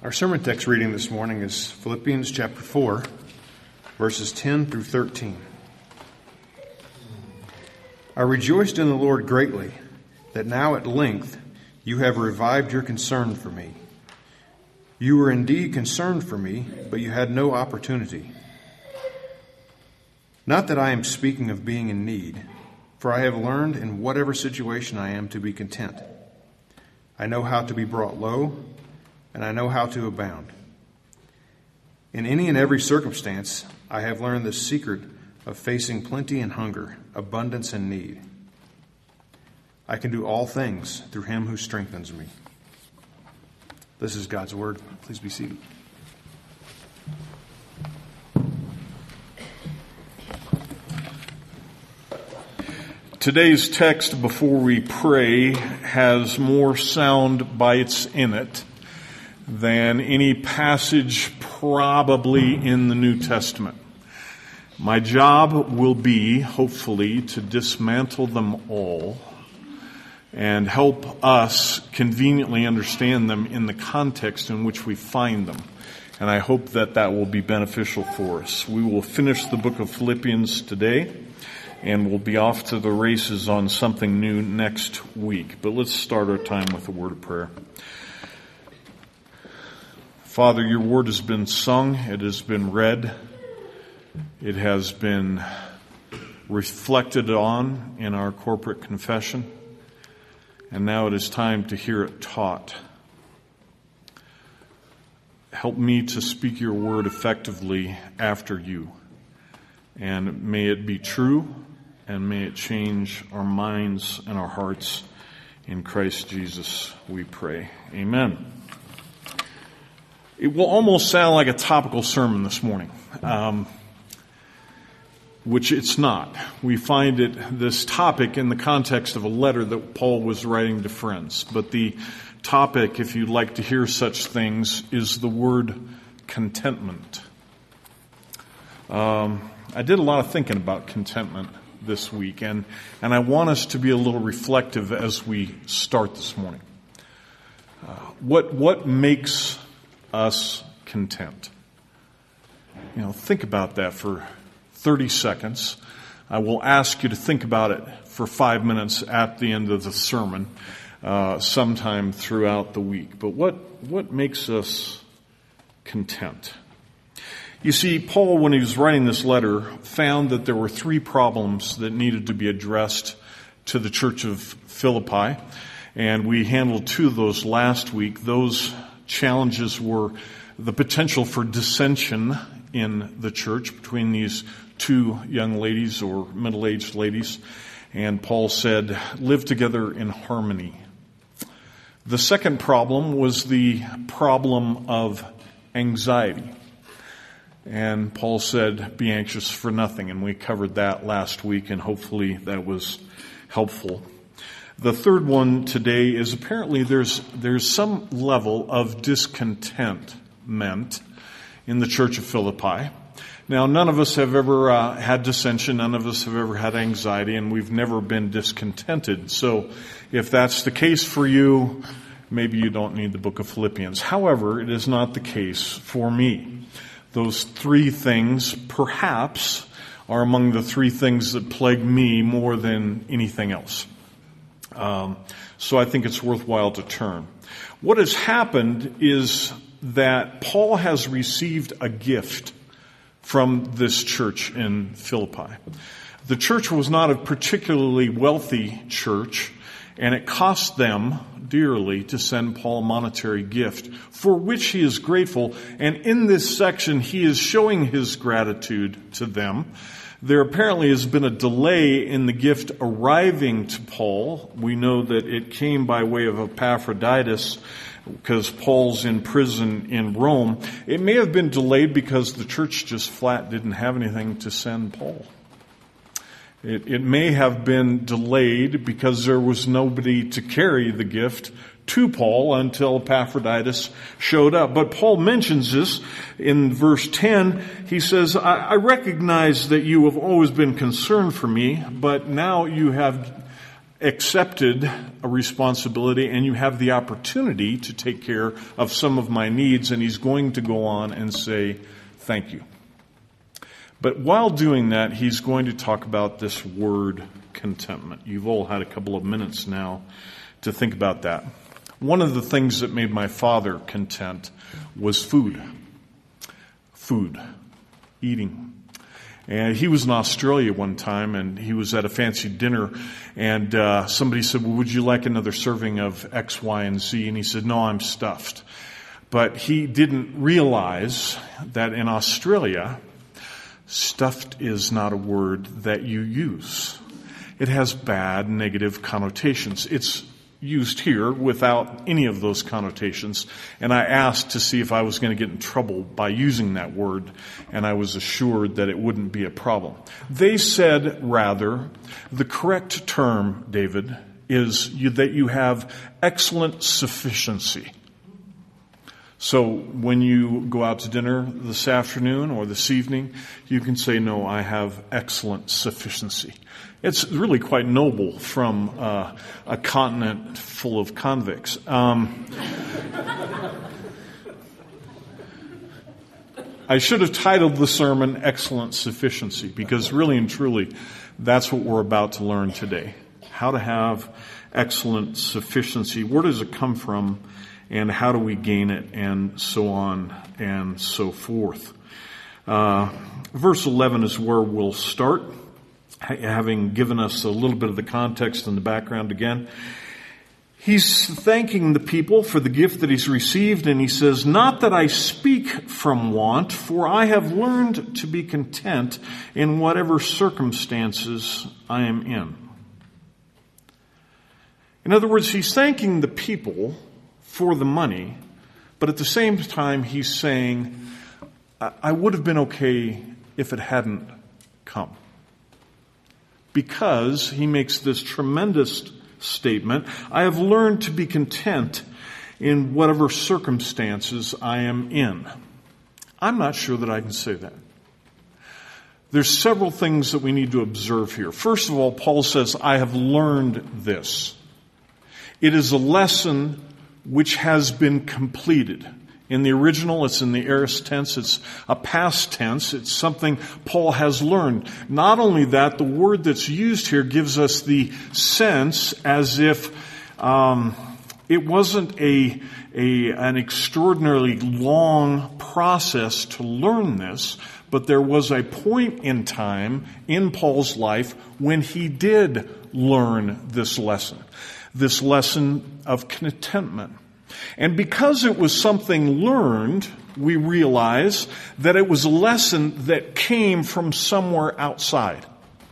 Our sermon text reading this morning is Philippians chapter 4, verses 10 through 13. I rejoiced in the Lord greatly that now at length you have revived your concern for me. You were indeed concerned for me, but you had no opportunity. Not that I am speaking of being in need, for I have learned in whatever situation I am to be content. I know how to be brought low, and I know how to abound. In any and every circumstance, I have learned the secret of facing plenty and hunger, abundance and need. I can do all things through him who strengthens me. This is God's word. Please be seated. Today's text, before we pray, has more sound bites in it than any passage probably in the New Testament. My job will be, hopefully, to dismantle them all and help us conveniently understand them in the context in which we find them. And I hope that that will be beneficial for us. We will finish the book of Philippians today, and we'll be off to the races on something new next week. But let's start our time with a word of prayer. Father, your word has been sung, it has been read, it has been reflected on in our corporate confession, and now it is time to hear it taught. Help me to speak your word effectively after you, and may it be true, and may it change our minds and our hearts. In Christ Jesus we pray. Amen. It will almost sound like a topical sermon this morning, which it's not. We find this topic in the context of a letter that Paul was writing to friends. But the topic, if you'd like to hear such things, is the word contentment. I did a lot of thinking about contentment this week, and I want us to be a little reflective as we start this morning. What makes us content? Think about that for 30 seconds. I will ask you to think about it for 5 minutes at the end of the sermon, sometime throughout the week. But what makes us content? You see, Paul, when he was writing this letter, found that there were 3 problems that needed to be addressed to the church of Philippi, and we handled 2 of those last week. Those challenges were the potential for dissension in the church between these 2 young ladies or middle-aged ladies, and Paul said, live together in harmony. The second problem was the problem of anxiety. And Paul said, be anxious for nothing. And we covered that last week, and hopefully that was helpful. The third one today is apparently there's some level of discontentment in the church of Philippi. Now, none of us have ever had dissension. None of us have ever had anxiety, and we've never been discontented. So if that's the case for you, maybe you don't need the book of Philippians. However, it is not the case for me. Those 3 things, perhaps, are among the 3 things that plague me more than anything else. So I think it's worthwhile to turn. What has happened is that Paul has received a gift from this church in Philippi. The church was not a particularly wealthy church, and it cost them dearly to send Paul a monetary gift, for which he is grateful. And in this section, he is showing his gratitude to them. There apparently has been a delay in the gift arriving to Paul. We know that it came by way of Epaphroditus because Paul's in prison in Rome. It may have been delayed because the church just flat didn't have anything to send Paul. It may have been delayed because there was nobody to carry the gift to Paul until Epaphroditus showed up. But Paul mentions this in verse 10. He says, I recognize that you have always been concerned for me, but now you have accepted a responsibility and you have the opportunity to take care of some of my needs. And he's going to go on and say, thank you. But while doing that, he's going to talk about this word contentment. You've all had a couple of minutes now to think about that. One of the things that made my father content was food. Food. Eating. And he was in Australia one time, and he was at a fancy dinner, and somebody said, well, would you like another serving of X, Y, and Z? And he said, no, I'm stuffed. But he didn't realize that in Australia, stuffed is not a word that you use. It has bad, negative connotations. It's used here without any of those connotations. And I asked to see if I was going to get in trouble by using that word, and I was assured that it wouldn't be a problem. They said, rather, the correct term, David, is that you have excellent sufficiency. So when you go out to dinner this afternoon or this evening, you can say, no, I have excellent sufficiency. It's really quite noble from a continent full of convicts. I should have titled the sermon Excellent Sufficiency, because really and truly, that's what we're about to learn today. How to have excellent sufficiency. Where does it come from? And how do we gain it, and so on and so forth. Verse 11 is where we'll start, having given us a little bit of the context and the background again. He's thanking the people for the gift that he's received, and he says, not that I speak from want, for I have learned to be content in whatever circumstances I am in. In other words, he's thanking the people for the money, but at the same time he's saying, I would have been okay if it hadn't come. Because he makes this tremendous statement, I have learned to be content in whatever circumstances I am in. I'm not sure that I can say that. There's several things that we need to observe here. First of all, Paul says, I have learned this. It is a lesson which has been completed. In the original, it's in the aorist tense. It's a past tense. It's something Paul has learned. Not only that, the word that's used here gives us the sense as if it wasn't an extraordinarily long process to learn this, but there was a point in time in Paul's life when he did learn this lesson of contentment. And because it was something learned, we realize that it was a lesson that came from somewhere outside.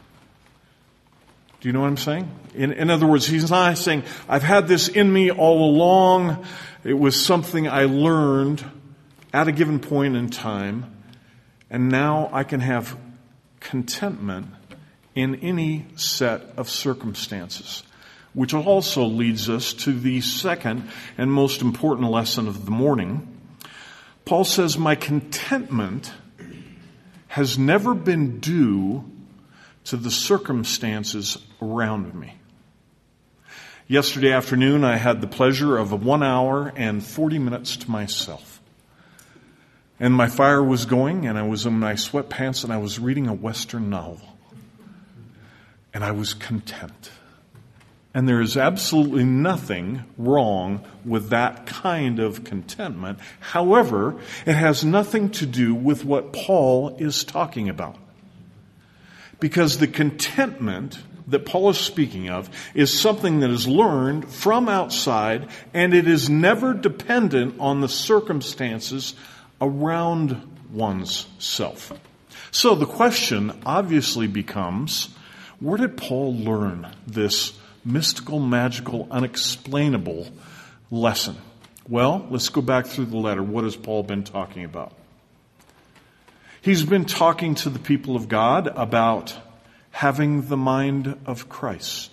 Do you know what I'm saying? In other words, he's not saying, I've had this in me all along. It was something I learned at a given point in time, and now I can have contentment in any set of circumstances. Which also leads us to the second and most important lesson of the morning. Paul says, my contentment has never been due to the circumstances around me. Yesterday afternoon, I had the pleasure of 1 hour and 40 minutes to myself. And my fire was going, and I was in my sweatpants, and I was reading a Western novel. And I was content. And there is absolutely nothing wrong with that kind of contentment. However, it has nothing to do with what Paul is talking about. Because the contentment that Paul is speaking of is something that is learned from outside, and it is never dependent on the circumstances around one's self. So the question obviously becomes, where did Paul learn this mystical, magical, unexplainable lesson? Well, let's go back through the letter. What has Paul been talking about? He's been talking to the people of God about having the mind of Christ.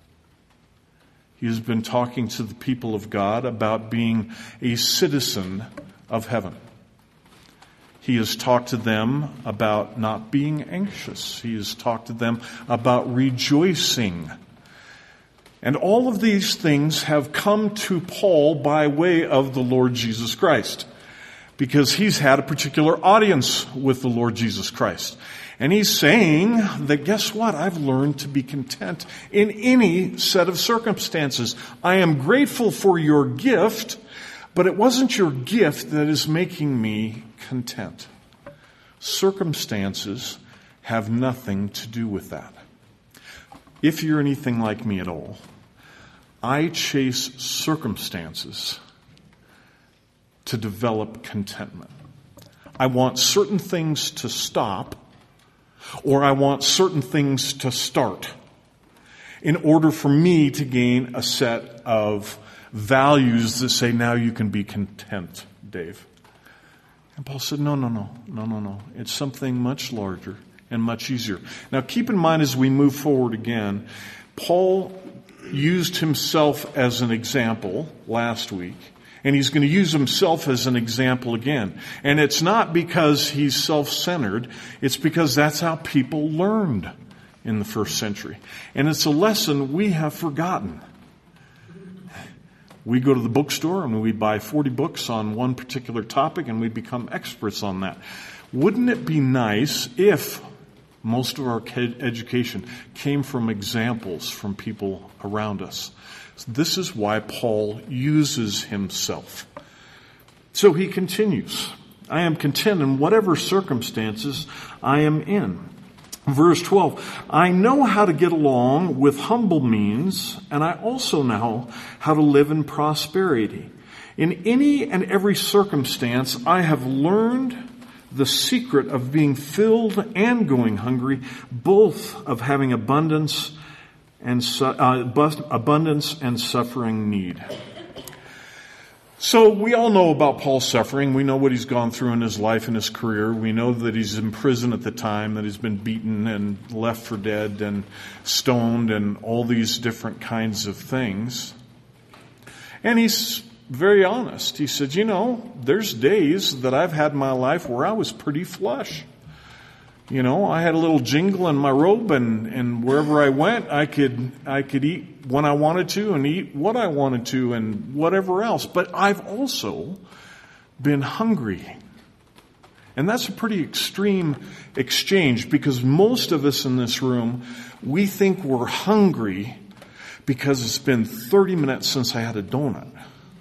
He's been talking to the people of God about being a citizen of heaven. He has talked to them about not being anxious. He has talked to them about rejoicing. And all of these things have come to Paul by way of the Lord Jesus Christ, because he's had a particular audience with the Lord Jesus Christ. And he's saying that, guess what? I've learned to be content in any set of circumstances. I am grateful for your gift, but it wasn't your gift that is making me content. Circumstances have nothing to do with that. If you're anything like me at all, I chase circumstances to develop contentment. I want certain things to stop, or I want certain things to start in order for me to gain a set of values that say, now you can be content, Dave. And Paul said, no. It's something much larger and much easier. Now keep in mind as we move forward again, Paul used himself as an example last week, and he's going to use himself as an example again. And it's not because he's self-centered, it's because that's how people learned in the first century. And it's a lesson we have forgotten. We go to the bookstore and we buy 40 books on one particular topic and we become experts on that. Wouldn't it be nice if most of our education came from examples from people around us? This is why Paul uses himself. So he continues, I am content in whatever circumstances I am in. Verse 12, I know how to get along with humble means, and I also know how to live in prosperity. In any and every circumstance, I have learned the secret of being filled and going hungry, both of having abundance and suffering need. So we all know about Paul's suffering. We know what he's gone through in his life and his career. We know that he's in prison at the time, that he's been beaten and left for dead and stoned and all these different kinds of things. And he's very honest. He said, there's days that I've had in my life where I was pretty flush. I had a little jingle in my robe, and wherever I went, I could eat when I wanted to and eat what I wanted to and whatever else. But I've also been hungry. And that's a pretty extreme exchange, because most of us in this room, we think we're hungry because it's been 30 minutes since I had a donut.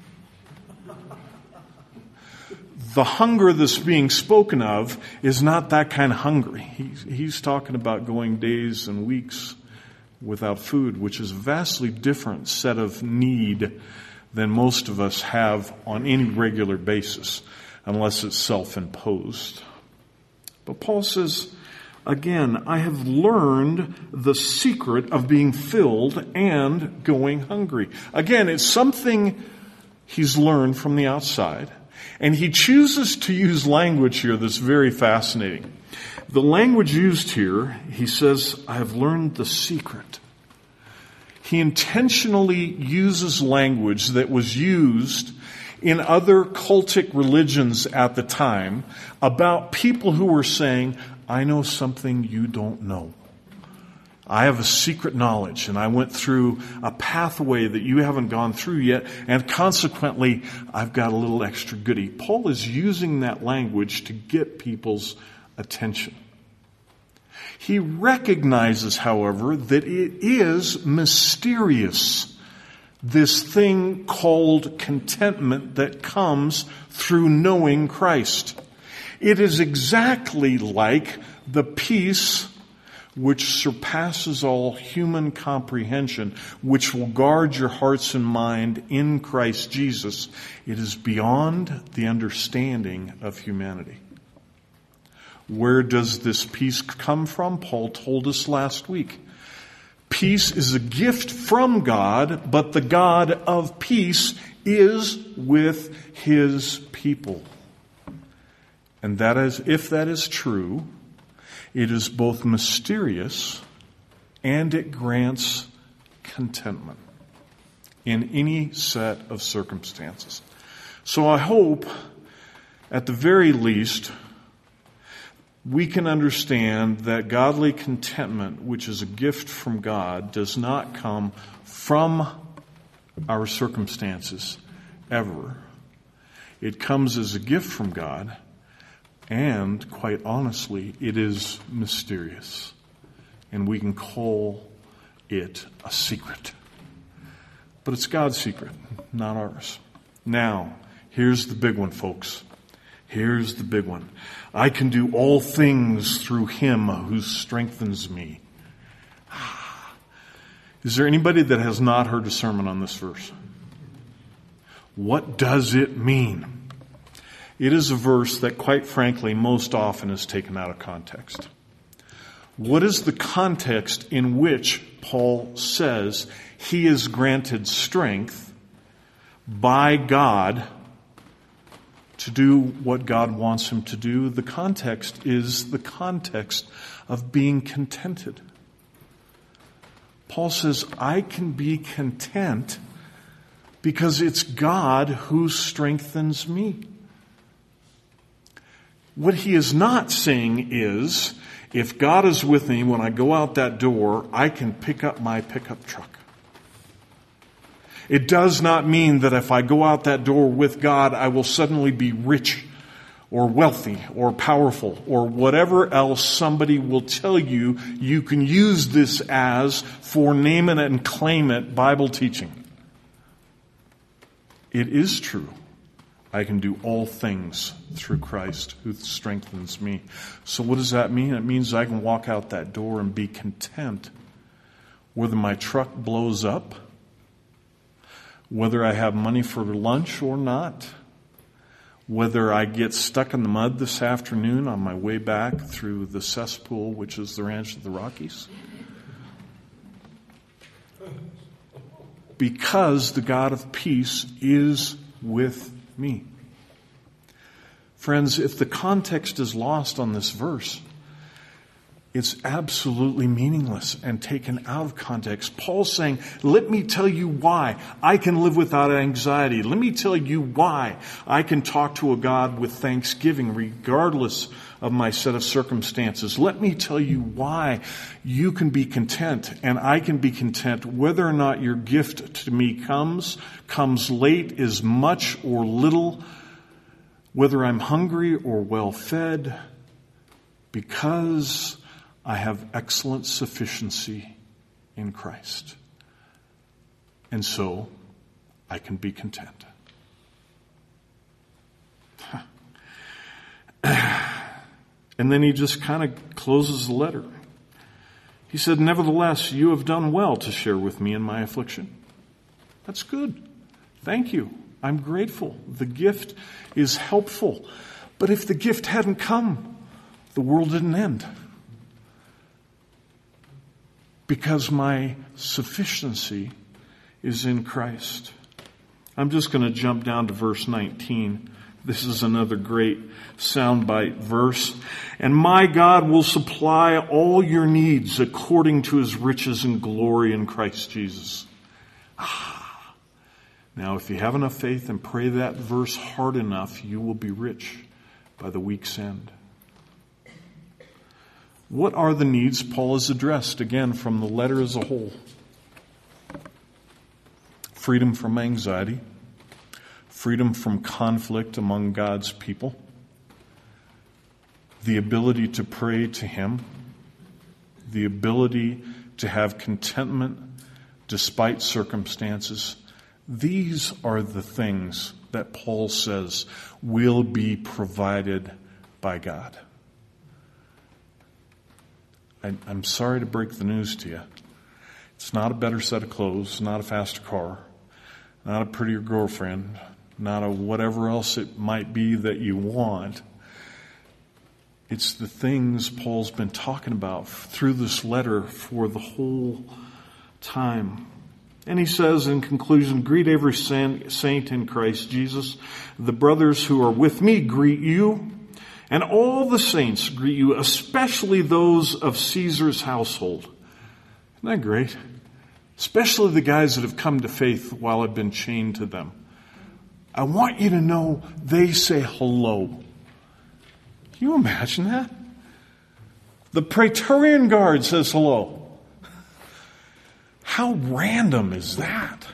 The hunger that's being spoken of is not that kind of hungry. He's talking about going days and weeks without food, which is a vastly different set of need than most of us have on any regular basis, unless it's self-imposed. But Paul says, again, I have learned the secret of being filled and going hungry. Again, it's something he's learned from the outside. And he chooses to use language here that's very fascinating. The language used here, he says, I have learned the secret. He intentionally uses language that was used in other cultic religions at the time about people who were saying, I know something you don't know. I have a secret knowledge, and I went through a pathway that you haven't gone through yet, and consequently, I've got a little extra goodie. Paul is using that language to get people's attention. He recognizes, however, that it is mysterious, this thing called contentment that comes through knowing Christ. It is exactly like the peace which surpasses all human comprehension, which will guard your hearts and mind in Christ Jesus. It is beyond the understanding of humanity. Where does this peace come from? Paul told us last week. Peace is a gift from God, but the God of peace is with his people. And that is, if that is true, it is both mysterious and it grants contentment in any set of circumstances. So I hope, at the very least, we can understand that godly contentment, which is a gift from God, does not come from our circumstances ever. It comes as a gift from God, and quite honestly, it is mysterious. And we can call it a secret. But it's God's secret, not ours. Now, here's the big one, folks. Here's the big one. I can do all things through Him who strengthens me. Is there anybody that has not heard a sermon on this verse? What does it mean? It is a verse that, quite frankly, most often is taken out of context. What is the context in which Paul says he is granted strength by God to do what God wants him to do? The context is the context of being contented. Paul says, I can be content because it's God who strengthens me. What he is not saying is, if God is with me when I go out that door, I can pick up my pickup truck. It does not mean that if I go out that door with God, I will suddenly be rich or wealthy or powerful or whatever else somebody will tell you you can use this as for name it and claim it Bible teaching. It is true. I can do all things through Christ who strengthens me. So what does that mean? It means I can walk out that door and be content whether my truck blows up, whether I have money for lunch or not, whether I get stuck in the mud this afternoon on my way back through the cesspool, which is the Ranch of the Rockies. Because the God of peace is with me. Friends, if the context is lost on this verse, it's absolutely meaningless and taken out of context. Paul's saying, let me tell you why I can live without anxiety. Let me tell you why I can talk to a God with thanksgiving regardless of my set of circumstances. Let me tell you why you can be content and I can be content whether or not your gift to me comes late, is much or little, whether I'm hungry or well fed, because I have excellent sufficiency in Christ. And so I can be content. And then he just kind of closes the letter. He said, nevertheless, you have done well to share with me in my affliction. That's good. Thank you. I'm grateful. The gift is helpful. But if the gift hadn't come, the world didn't end. Because my sufficiency is in Christ. I'm just going to jump down to verse 19. This is another great soundbite verse. And my God will supply all your needs according to his riches and glory in Christ Jesus. Now, if you have enough faith and pray that verse hard enough, you will be rich by the week's end. What are the needs Paul has addressed, again, from the letter as a whole? Freedom from anxiety, freedom from conflict among God's people, the ability to pray to him, the ability to have contentment despite circumstances. These are the things that Paul says will be provided by God. I'm sorry to break the news to you. It's not a better set of clothes, not a faster car, not a prettier girlfriend, not a whatever else it might be that you want. It's the things Paul's been talking about through this letter for the whole time. And he says in conclusion, greet every saint in Christ Jesus. The brothers who are with me greet you. And all the saints greet you, especially those of Caesar's household. Isn't that great? Especially the guys that have come to faith while I've been chained to them. I want you to know they say hello. Can you imagine that? The Praetorian Guard says hello. How random is that?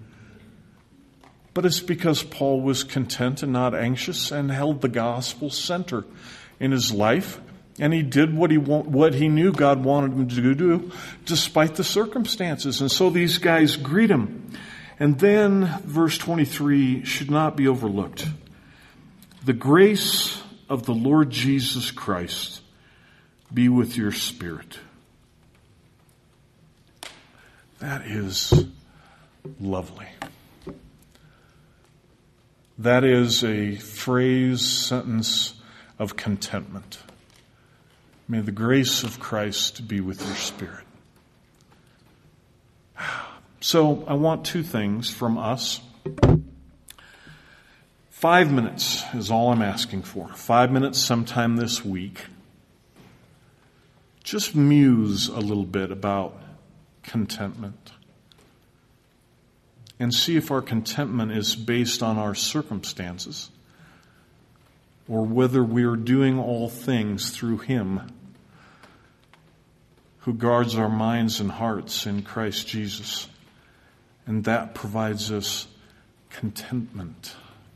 But it's because Paul was content and not anxious and held the gospel center in his life. And he did what he knew God wanted him to do despite the circumstances. And so these guys greet him. And then verse 23 should not be overlooked. The grace of the Lord Jesus Christ be with your spirit. That is lovely. That is a sentence of contentment. May the grace of Christ be with your spirit. So I want two things from us. 5 minutes is all I'm asking for. 5 minutes sometime this week. Just muse a little bit about contentment. And see if our contentment is based on our circumstances or whether we are doing all things through Him who guards our minds and hearts in Christ Jesus. And that provides us contentment.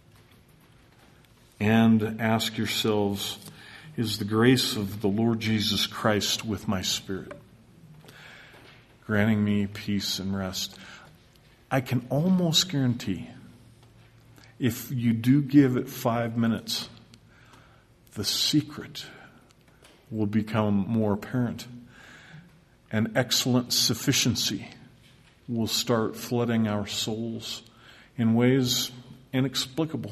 And ask yourselves, is the grace of the Lord Jesus Christ with my spirit, granting me peace and rest? I can almost guarantee if you do give it 5 minutes, the secret will become more apparent. And excellent sufficiency will start flooding our souls in ways inexplicable.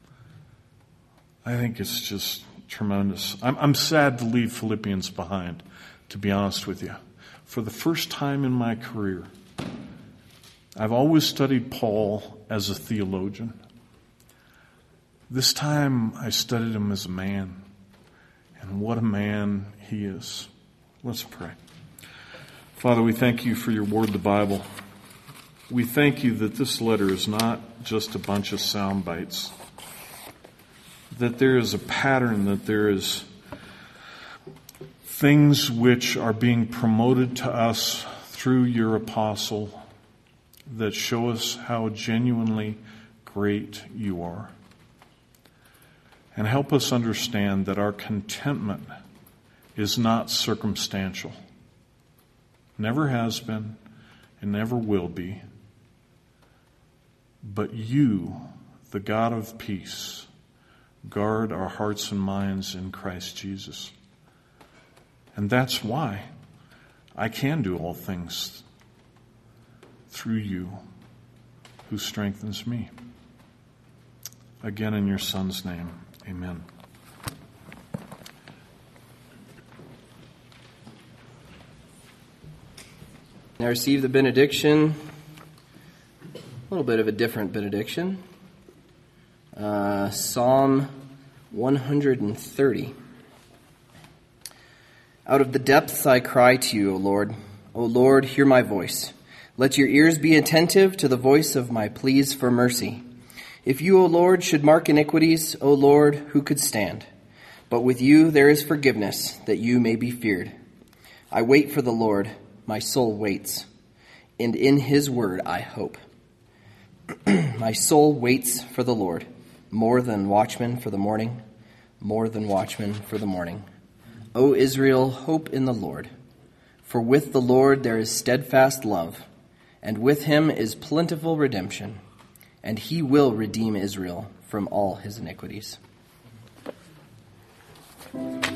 I think it's just tremendous. I'm sad to leave Philippians behind, to be honest with you. For the first time in my career, I've always studied Paul as a theologian. This time I studied him as a man. And what a man he is. Let's pray. Father, we thank you for your word, the Bible. We thank you that this letter is not just a bunch of sound bites. That there is a pattern, that there is things which are being promoted to us through your apostle that show us how genuinely great you are. And help us understand that our contentment is not circumstantial. Never has been and never will be. But you, the God of peace, guard our hearts and minds in Christ Jesus. And that's why I can do all things through you who strengthens me. Again, in your Son's name, amen. Now receive the benediction, a little bit of a different benediction. Psalm 130. Out of the depths I cry to you, O Lord. O Lord, hear my voice. Let your ears be attentive to the voice of my pleas for mercy. If you, O Lord, should mark iniquities, O Lord, who could stand? But with you there is forgiveness, that you may be feared. I wait for the Lord, my soul waits, and in his word I hope. My soul waits for the Lord, more than watchmen for the morning, more than watchmen for the morning. O Israel, hope in the Lord. For with the Lord there is steadfast love, and with him is plentiful redemption, and he will redeem Israel from all his iniquities.